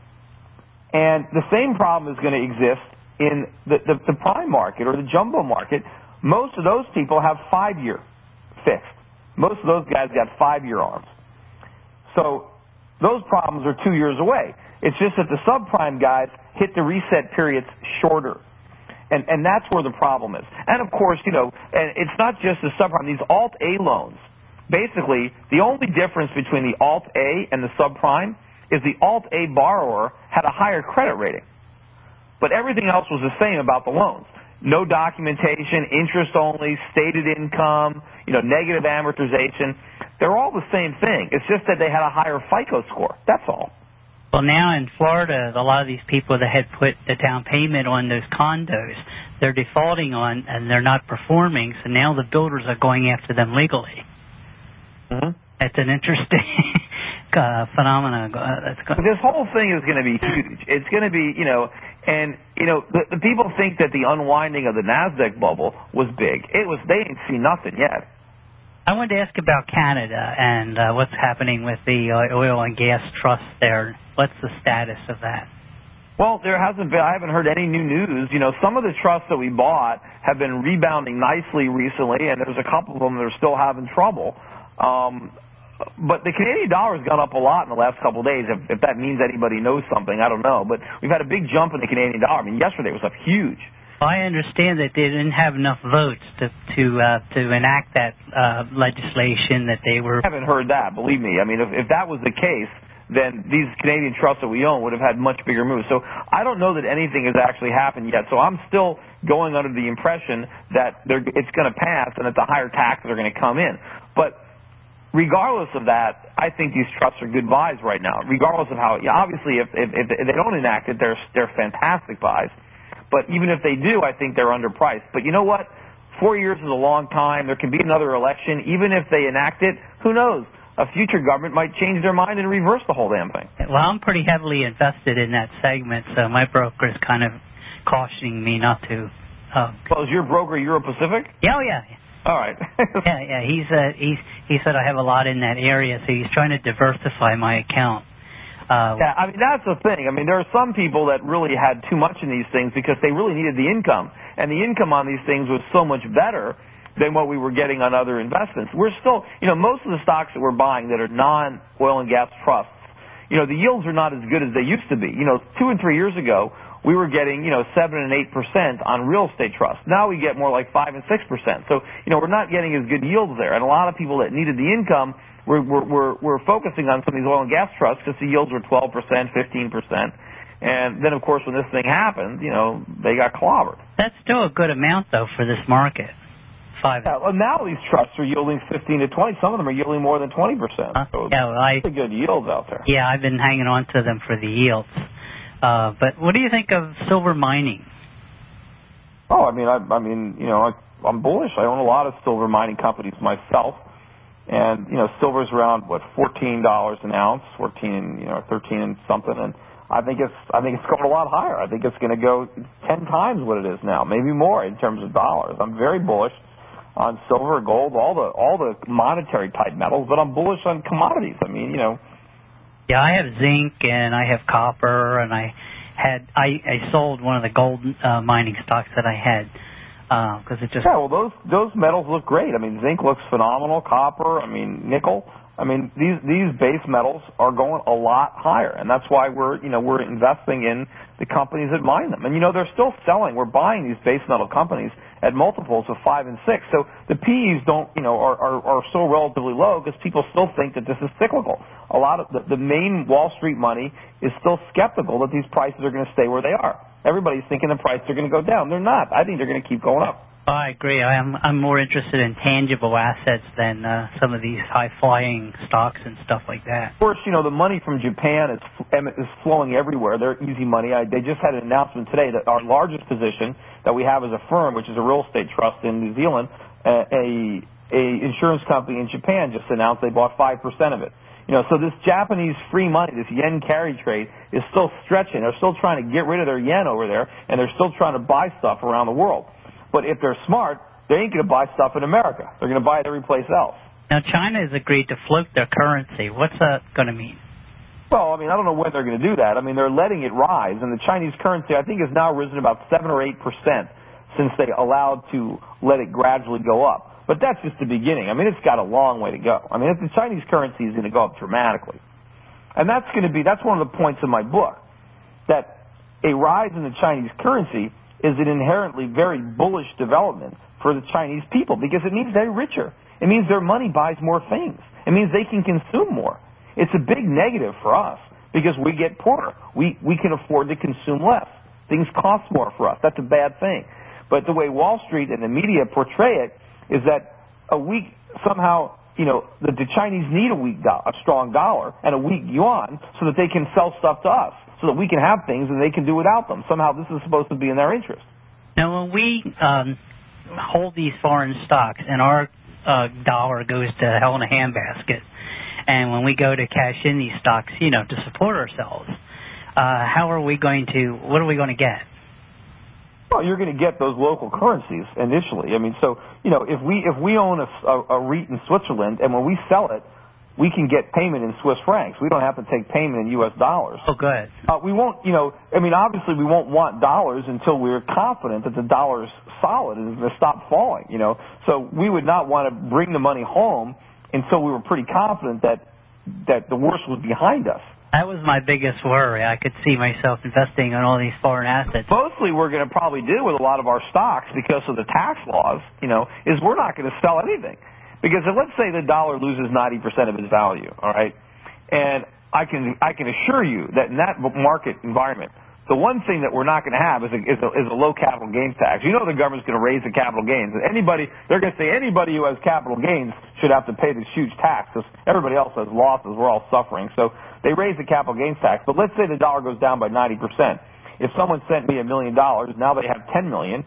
And the same problem is going to exist in the prime market or the jumbo market. Most of those people have 5-year fixed. Most of those guys got 5-year ARMs. So those problems are 2 years away. It's just that the subprime guys hit the reset periods shorter. And that's where the problem is. And, of course, and it's not just the subprime. These Alt-A loans, basically, the only difference between the Alt-A and the subprime is the Alt-A borrower had a higher credit rating. But everything else was the same about the loans. No documentation, interest only, stated income, negative amortization. They're all the same thing. It's just that they had a higher FICO score. That's all. Well, now in Florida, a lot of these people that had put the down payment on those condos, they're defaulting on and they're not performing, so now the builders are going after them legally. It's an interesting phenomenon. This whole thing is going to be huge. It's going to be, the people think that the unwinding of the NASDAQ bubble was big. They ain't seen nothing yet. I wanted to ask about Canada and what's happening with the oil and gas trust there. What's the status of that? Well, I haven't heard any new news. Some of the trusts that we bought have been rebounding nicely recently, and there's a couple of them that are still having trouble. But the Canadian dollar has gone up a lot in the last couple of days. If that means anybody knows something, I don't know. But we've had a big jump in the Canadian dollar. I mean, yesterday it was up huge. Well, I understand that they didn't have enough votes to enact that legislation that they were. I haven't heard that. Believe me. I mean, if that was the case, then these Canadian trusts that we own would have had much bigger moves. So I don't know that anything has actually happened yet. So I'm still going under the impression that it's going to pass and that the higher taxes are going to come in. But regardless of that, I think these trusts are good buys right now. Regardless of how, obviously, if they don't enact it, they're fantastic buys. But even if they do, I think they're underpriced. But you know what? 4 years is a long time. There can be another election. Even if they enact it, who knows? A future government might change their mind and reverse the whole damn thing. Well, I'm pretty heavily invested in that segment, so my broker is kind of cautioning me not to. Well, is your broker Euro Pacific? Yeah, oh, yeah. All right. yeah. He said I have a lot in that area, so he's trying to diversify my account. Yeah, I mean, that's the thing. I mean, there are some people that really had too much in these things because they really needed the income. And the income on these things was so much better than what we were getting on other investments. We're still, most of the stocks that we're buying that are non-oil and gas trusts, the yields are not as good as they used to be. 2 and 3 years ago, we were getting, 7 and 8% on real estate trusts. Now we get more like 5 and 6%. So, we're not getting as good yields there. And a lot of people that needed the income, we're focusing on some of these oil and gas trusts because the yields were 12%, 15%. And then, of course, when this thing happened, they got clobbered. That's still a good amount, though, for this market. 5. Yeah, well, now these trusts are yielding 15 to 20. Some of them are yielding more than 20%. So yeah, well, pretty good yields out there. Yeah, I've been hanging on to them for the yields. But what do you think of silver mining? Oh, I'm bullish. I own a lot of silver mining companies myself, and silver's around $14 an ounce, 13 and something, and I think it's going a lot higher. I think it's going to go 10 times what it is now, maybe more in terms of dollars. I'm very bullish on silver, gold, all the monetary type metals, but I'm bullish on commodities. Yeah, I have zinc and I have copper, and I sold one of the gold mining stocks that I had because it just. Yeah, well, those metals look great. Zinc looks phenomenal. Copper, nickel. These base metals are going a lot higher, and that's why we're investing in the companies that mine them. And they're still selling. We're buying these base metal companies at multiples of 5 and 6. So the PEs are so relatively low because people still think that this is cyclical. A lot of the main Wall Street money is still skeptical that these prices are going to stay where they are. Everybody's thinking the prices are going to go down. They're not. I think they're going to keep going up. I agree. I'm more interested in tangible assets than some of these high-flying stocks and stuff like that. Of course, the money from Japan is flowing everywhere. They're easy money. They just had an announcement today that our largest position that we have as a firm, which is a real estate trust in New Zealand, a insurance company in Japan just announced they bought 5% of it. So this Japanese free money, this yen carry trade, is still stretching. They're still trying to get rid of their yen over there, and they're still trying to buy stuff around the world. But if they're smart, they ain't going to buy stuff in America. They're going to buy it every place else. Now, China has agreed to float their currency. What's that going to mean? Well, I don't know when they're going to do that. They're letting it rise, and the Chinese currency, I think, has now risen about 7 or 8% since they allowed to let it gradually go up. But that's just the beginning. It's got a long way to go. The Chinese currency is going to go up dramatically. And that's one of the points of my book, that a rise in the Chinese currency is an inherently very bullish development for the Chinese people because it means they're richer. It means their money buys more things. It means they can consume more. It's a big negative for us because we get poorer. We can afford to consume less. Things cost more for us. That's a bad thing. But the way Wall Street and the media portray it is that the Chinese need a strong dollar and a weak yuan so that they can sell stuff to us, so that we can have things and they can do without them. Somehow this is supposed to be in their interest. Now, when we hold these foreign stocks and our dollar goes to hell in a handbasket, and when we go to cash in these stocks, to support ourselves, what are we going to get? Well, you're going to get those local currencies initially. If we own a REIT in Switzerland, and when we sell it, we can get payment in Swiss francs. We don't have to take payment in U.S. dollars. Oh, good. We won't, obviously we won't want dollars until we're confident that the dollar's solid and is going to stop falling, So we would not want to bring the money home until we were pretty confident that the worst was behind us. That was my biggest worry. I could see myself investing in all these foreign assets. Mostly we're going to probably do with a lot of our stocks because of the tax laws, is we're not going to sell anything. Because let's say the dollar loses 90% of its value, all right? And I can assure you that in that market environment, the one thing that we're not going to have is a low capital gains tax. The government's going to raise the capital gains. They're going to say anybody who has capital gains should have to pay this huge tax because everybody else has losses. We're all suffering. So they raise the capital gains tax. But let's say the dollar goes down by 90%. If someone sent me $1 million, now they have $10 million.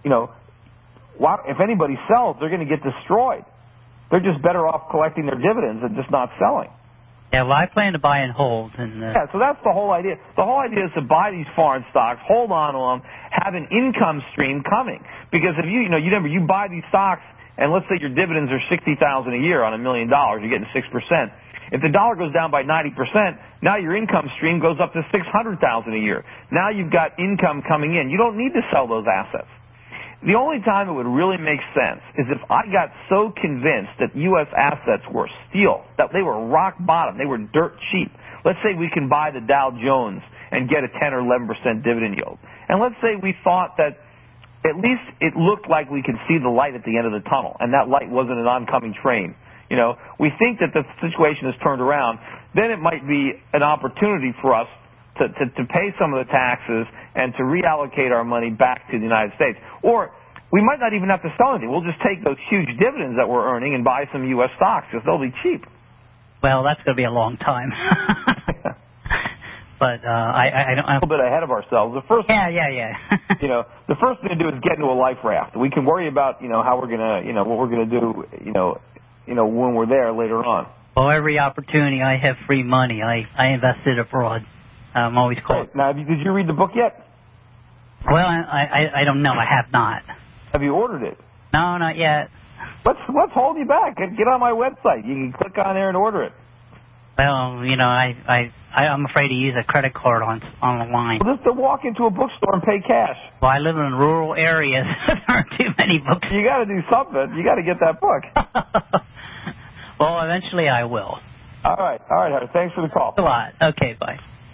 If anybody sells, they're going to get destroyed. They're just better off collecting their dividends and just not selling. Yeah, well, I plan to buy and hold. Yeah, so that's the whole idea. The whole idea is to buy these foreign stocks, hold on to them, have an income stream coming. Because if you buy these stocks and let's say your dividends are $60,000 a year on $1 million, you're getting 6%. If the dollar goes down by 90%, now your income stream goes up to $600,000 a year. Now you've got income coming in. You don't need to sell those assets. The only time it would really make sense is if I got so convinced that U.S. assets were steal, that they were rock bottom, they were dirt cheap. Let's say we can buy the Dow Jones and get a 10 or 11% dividend yield. And let's say we thought that at least it looked like we could see the light at the end of the tunnel, and that light wasn't an oncoming train. You know, we think that the situation has turned around, then it might be an opportunity for us to pay some of the taxes and to reallocate our money back to the United States. Or we might not even have to sell anything. We'll just take those huge dividends that we're earning and buy some U.S. stocks because they'll be cheap. Well, that's going to be a long time. But I don't. A little bit ahead of ourselves. The first, the first thing to do is get into a life raft. We can worry about, how we're gonna, what we're gonna do, when we're there later on. Well, every opportunity I have free money, I invested abroad. I'm always called. Now, did you read the book yet? Well, I don't know. I have not. Have you ordered it? No, not yet. What's holding you back? Get on my website. You can click on there and order it. Well, I'm afraid to use a credit card on the line. Well, just to walk into a bookstore and pay cash. Well, I live in rural areas. There aren't too many books. You got to do something. You got to get that book. Well, eventually I will. All right, Harry. Thanks for the call. Thanks a lot. Okay, bye.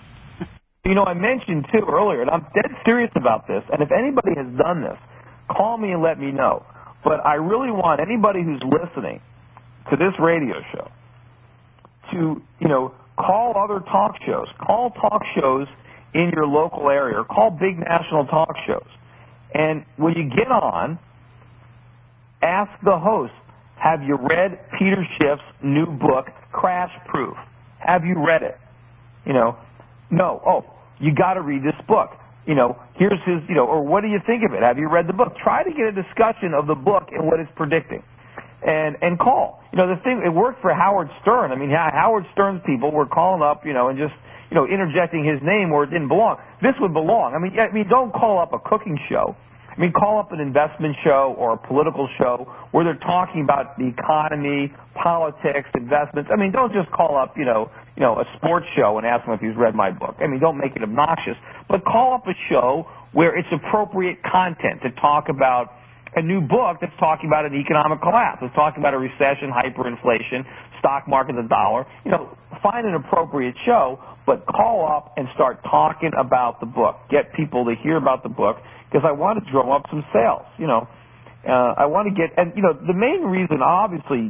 I mentioned, too, earlier, and I'm dead serious about this, and if anybody has done this, call me and let me know. But I really want anybody who's listening to this radio show to, call other talk shows. Call talk shows in your local area, or call big national talk shows. And when you get on, ask the host, have you read Peter Schiff's new book, Crash Proof? Have you read it? No. Oh, you got to read this book. Here's his, or what do you think of it? Have you read the book? Try to get a discussion of the book and what it's predicting. And call. The thing, it worked for Howard Stern. I mean, Howard Stern's people were calling up, and just, interjecting his name where it didn't belong. This would belong. I mean, don't call up a cooking show. I mean, call up an investment show or a political show where they're talking about the economy, politics, investments. I mean, don't just call up, a sports show and ask him if he's read my book. I mean, don't make it obnoxious. But call up a show where it's appropriate content to talk about a new book that's talking about an economic collapse. It's talking about a recession, hyperinflation, stock market, the dollar. Find an appropriate show, but call up and start talking about the book. Get people to hear about the book because I want to drum up some sales. I want to get, and the main reason, obviously,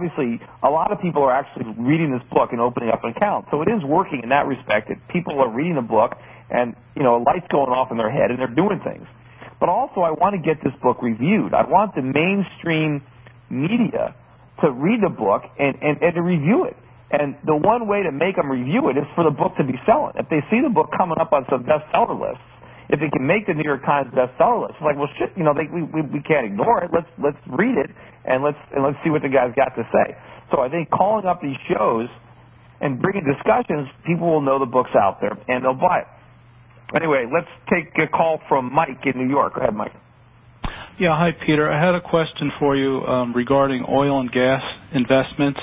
a lot of people are actually reading this book and opening up an account. So it is working in that respect. That people are reading the book and a light's going off in their head and they're doing things. But also, I want to get this book reviewed. I want the mainstream media to read the book and to review it. And the one way to make them review it is for the book to be selling. If they see the book coming up on some bestseller lists, if it can make the New York Times bestseller list, it's like, well, shit, we can't ignore it. Let's read it and let's see what the guy's got to say. So I think calling up these shows and bringing discussions, people will know the book's out there and they'll buy it. Anyway, let's take a call from Mike in New York. Go ahead, Mike. Yeah, hi, Peter. I had a question for you regarding oil and gas investments.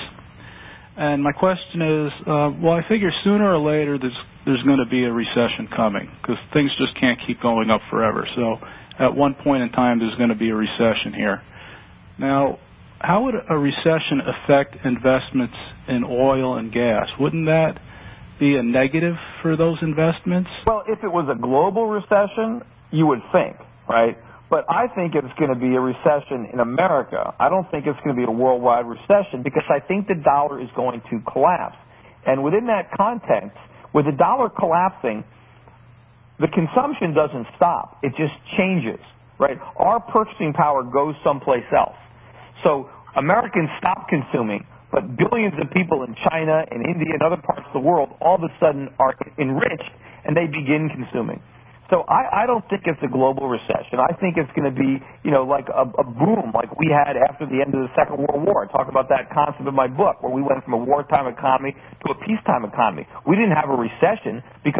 And my question is, I figure sooner or later there's going to be a recession coming because things just can't keep going up forever. So at one point in time, there's going to be a recession here. Now, how would a recession affect investments in oil and gas? Wouldn't that be a negative for those investments? Well, if it was a global recession, you would think, right? But I think it's going to be a recession in America. I don't think it's going to be a worldwide recession because I think the dollar is going to collapse. And within that context, with the dollar collapsing, the consumption doesn't stop. It just changes, right? Our purchasing power goes someplace else. So Americans stop consuming, but billions of people in China and India and other parts of the world all of a sudden are enriched and they begin consuming. So I don't think it's a global recession. I think it's going to be, like a boom like we had after the end of the Second World War. I talk about that concept in my book where we went from a wartime economy to a peacetime economy. We didn't have a recession because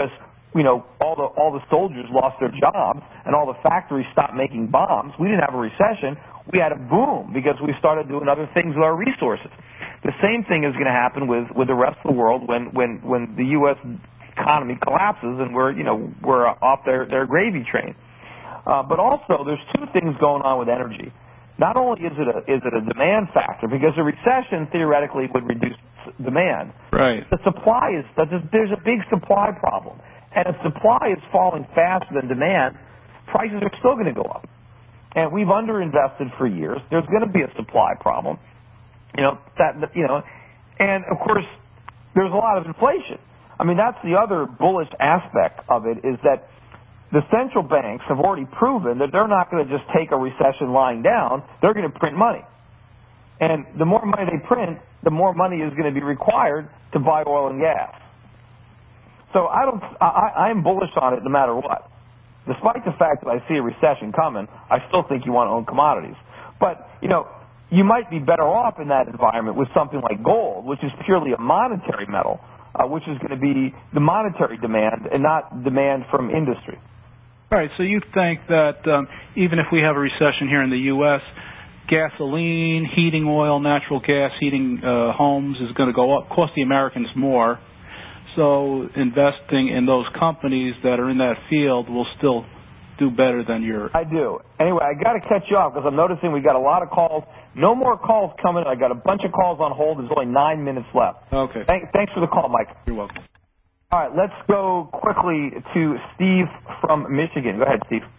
all the soldiers lost their jobs and all the factories stopped making bombs. We didn't have a recession. We had a boom because we started doing other things with our resources. The same thing is going to happen with the rest of the world when the U.S. economy collapses and we're off their gravy train. But also, there's two things going on with energy. Not only is it a demand factor, because a recession theoretically would reduce demand. Right. The supply there's a big supply problem, and if supply is falling faster than demand, prices are still going to go up. And we've underinvested for years. There's going to be a supply problem. And of course, there's a lot of inflation. I mean, that's the other bullish aspect of it, is that the central banks have already proven that they're not going to just take a recession lying down. They're going to print money. And the more money they print, the more money is going to be required to buy oil and gas. So I'm bullish on it no matter what. Despite the fact that I see a recession coming, I still think you want to own commodities. But, you might be better off in that environment with something like gold, which is purely a monetary metal, which is going to be the monetary demand and not demand from industry. All right, so you think that even if we have a recession here in the U.S., gasoline, heating oil, natural gas, heating homes is going to go up, cost the Americans more. So investing in those companies that are in that field will still do better than your... I do. Anyway, I got to catch you off because I'm noticing we got a lot of calls. No more calls coming. I got a bunch of calls on hold. There's only 9 minutes left. Okay. Thanks for the call, Mike. You're welcome. All right, let's go quickly to Steve from Michigan. Go ahead, Steve.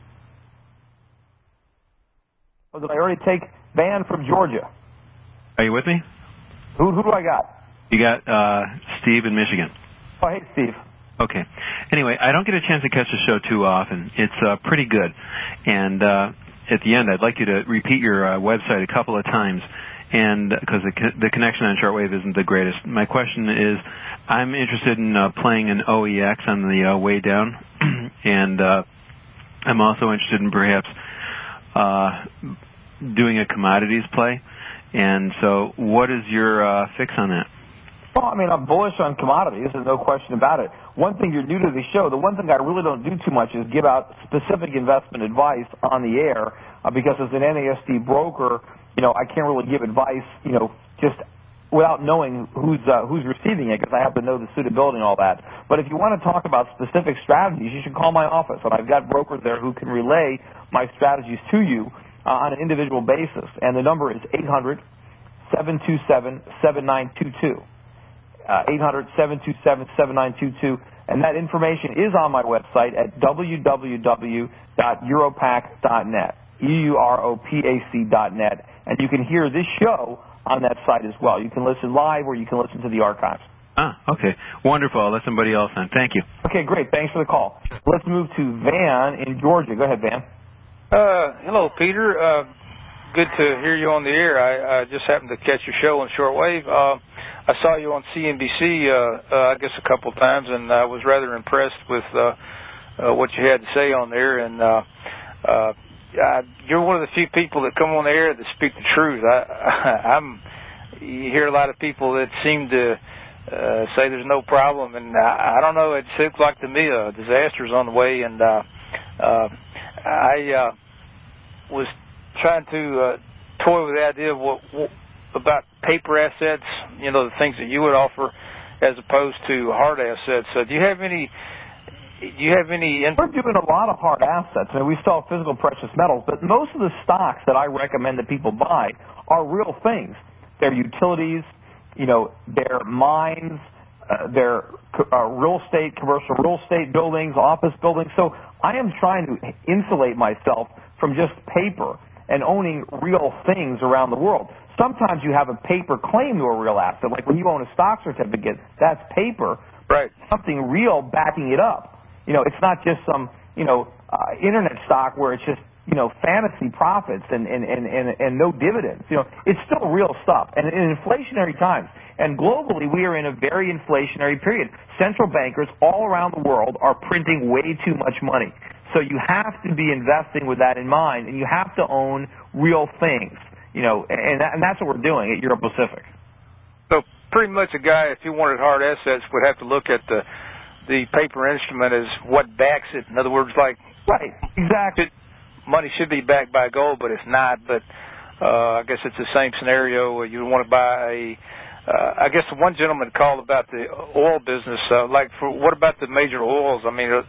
Oh, did I already take Van from Georgia? Are you with me? Who do I got? You got Steve in Michigan. Oh, hey, Steve. Okay. Anyway, I don't get a chance to catch the show too often. It's pretty good. And at the end, I'd like you to repeat your website a couple of times, and because the connection on shortwave isn't the greatest. My question is, I'm interested in playing an OEX on the way down, and I'm also interested in perhaps doing a commodities play. And so what is your fix on that? Well, I mean, I'm bullish on commodities. There's no question about it. One thing, you're new to the show. The one thing I really don't do too much is give out specific investment advice on the air because as an NASD broker, I can't really give advice, just without knowing who's receiving it because I have to know the suitability and all that. But if you want to talk about specific strategies, you should call my office. And I've got brokers there who can relay my strategies to you on an individual basis. And the number is 800-727-7922. 800-727-7922, and that information is on my website at www.europac.net, EUROPAC.net, and you can hear this show on that site as well. You can listen live or you can listen to the archives. Okay. Wonderful. I'll let somebody else on. Thank you. Okay, great. Thanks for the call. Let's move to Van in Georgia. Go ahead, Van. Hello, Peter. Good to hear you on the air. I just happened to catch your show on shortwave. I saw you on CNBC, I guess a couple of times, and I was rather impressed with what you had to say on there. And you're one of the few people that come on the air that speak the truth. You hear a lot of people that seem to say there's no problem, and I don't know. It seems like to me a disaster's on the way, and I was trying to toy with the idea of what about paper assets, the things that you would offer as opposed to hard assets. Do you have any We're doing a lot of hard assets. I mean, we sell physical precious metals, but most of the stocks that I recommend that people buy are real things. They're utilities, they're mines, they're real estate, commercial real estate buildings, office buildings. So I am trying to insulate myself from just paper and owning real things around the world. Sometimes you have a paper claim to a real asset, like when you own a stock certificate, that's paper, right? Something real backing it up. It's not just some, internet stock where it's just, fantasy profits and no dividends. It's still real stuff. And in inflationary times, and globally we are in a very inflationary period. Central bankers all around the world are printing way too much money. So you have to be investing with that in mind, and you have to own real things. And that's what we're doing at Euro Pacific. So pretty much a guy, if he wanted hard assets, would have to look at the the paper instrument is what backs it. In other words, like right, exactly. Money should be backed by gold, but it's not. But I guess it's the same scenario. You want to buy I guess one gentleman called about the oil business. What about the major oils? I mean,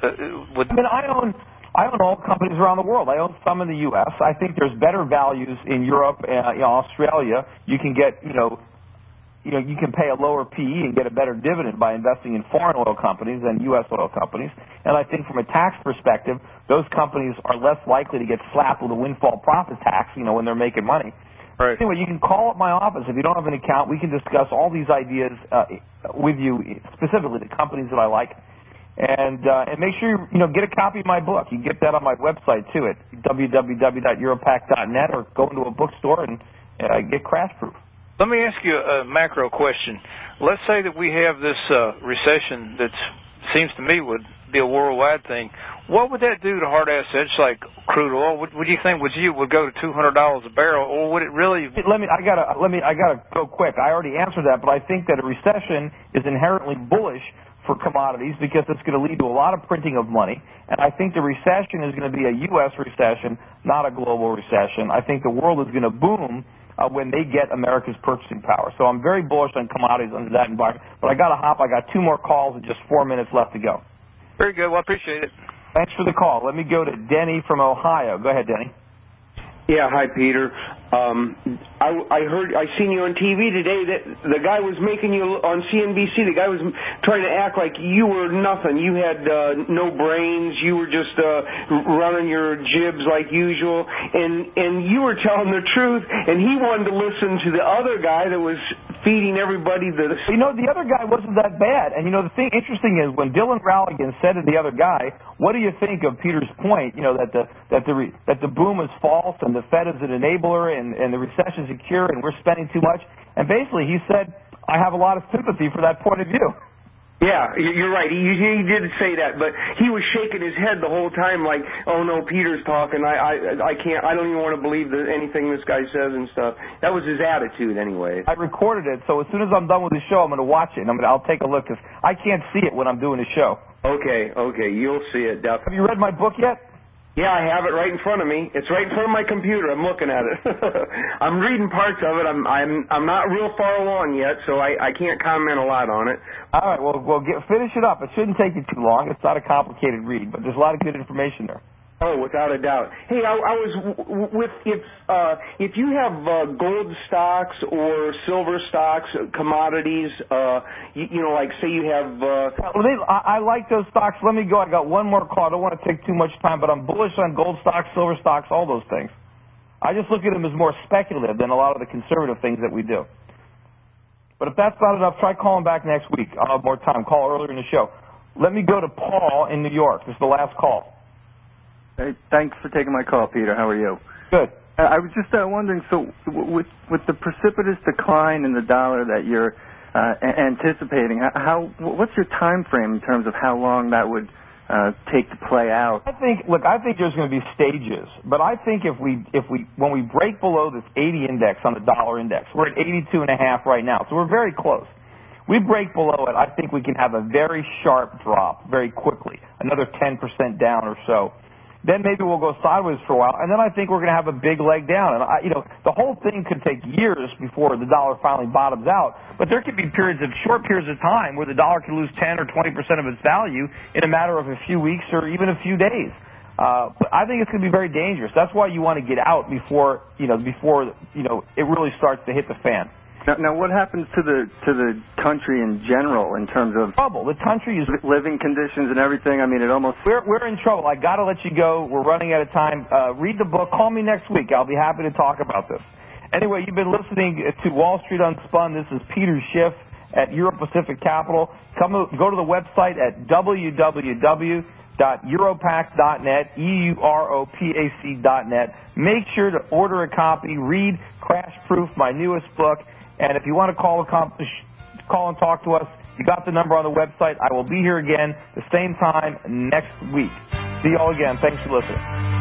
I own oil companies around the world. I own some in the U.S. I think there's better values in Europe and Australia. You can get, you can pay a lower PE and get a better dividend by investing in foreign oil companies than U.S. oil companies. And I think from a tax perspective, those companies are less likely to get slapped with a windfall profit tax, when they're making money. Right. Anyway, you can call up my office. If you don't have an account, we can discuss all these ideas with you, specifically the companies that I like. And make sure you get a copy of my book. You can get that on my website, too, at www.europac.net, or go into a bookstore and get Crash Proof. Let me ask you a macro question. Let's say that we have this recession that seems to me would be a worldwide thing. What would that do to hard assets like crude oil? Would you think would go to $200 a barrel, or would it really? I gotta go quick. I already answered that, but I think that a recession is inherently bullish for commodities because it's going to lead to a lot of printing of money. And I think the recession is going to be a U.S. recession, not a global recession. I think the world is going to boom when they get America's purchasing power. So I'm very bullish on commodities under that environment. But I got to hop. I got 2 more calls and just 4 minutes left to go. Very good. Well, I appreciate it. Thanks for the call. Let me go to Denny from Ohio. Go ahead, Denny. Yeah, hi, Peter. I seen you on TV today. That the guy was making you on CNBC. The guy was trying to act like you were nothing. You had no brains. You were just running your jibs like usual. And you were telling the truth. And he wanted to listen to the other guy that was feeding everybody the. The other guy wasn't that bad. And the thing interesting is when Dylan Ralligan said to the other guy, "What do you think of Peter's point? That the boom is false and the Fed is an enabler and the recession is a cure and we're spending too much." And basically he said, I have a lot of sympathy for that point of view. Yeah, you're right. He did say that, but he was shaking his head the whole time like, oh no, Peter's talking. I can't. I don't even want to believe anything this guy says and stuff. That was his attitude anyway. I recorded it, so as soon as I'm done with the show, I'm going to watch it. And I'll take a look because I can't see it when I'm doing the show. Okay, you'll see it definitely. Have you read my book yet? Yeah, I have it right in front of me. It's right in front of my computer. I'm looking at it. I'm reading parts of it. I'm not real far along yet, so I can't comment a lot on it. All right, well, finish it up. It shouldn't take you too long. It's not a complicated read, but there's a lot of good information there. Oh, without a doubt. Hey, I was with if you have gold stocks or silver stocks, commodities, like say you have. I like those stocks. Let me go. I got one more call. I don't want to take too much time, but I'm bullish on gold stocks, silver stocks, all those things. I just look at them as more speculative than a lot of the conservative things that we do. But if that's not enough, try calling back next week. I'll have more time. Call earlier in the show. Let me go to Paul in New York. This is the last call. Hey, thanks for taking my call, Peter. How are you? Good. I was just wondering, so with the precipitous decline in the dollar that you're anticipating, what's your time frame in terms of how long that would take to play out? I think there's going to be stages, but I think when we break below this 80 index on the dollar index, we're at 82.5 right now, so we're very close. We break below it, I think we can have a very sharp drop very quickly, another 10% down or so. Then maybe we'll go sideways for a while, and then I think we're going to have a big leg down. And the whole thing could take years before the dollar finally bottoms out. But there could be short periods of time where the dollar could lose 10 or 20% of its value in a matter of a few weeks or even a few days. But I think it's going to be very dangerous. That's why you want to get out before it really starts to hit the fan. Now, what happens to the country in general in terms of trouble? The country is living conditions and everything. I mean, it almost we're in trouble. I got to let you go. We're running out of time. Read the book. Call me next week. I'll be happy to talk about this. Anyway, you've been listening to Wall Street Unspun. This is Peter Schiff at Euro Pacific Capital. Go to the website at www.europac.net, EUROPAC.net. Make sure to order a copy. Read Crash Proof, my newest book. And if you want to call and talk to us, you got the number on the website. I will be here again the same time next week. See you all again. Thanks for listening.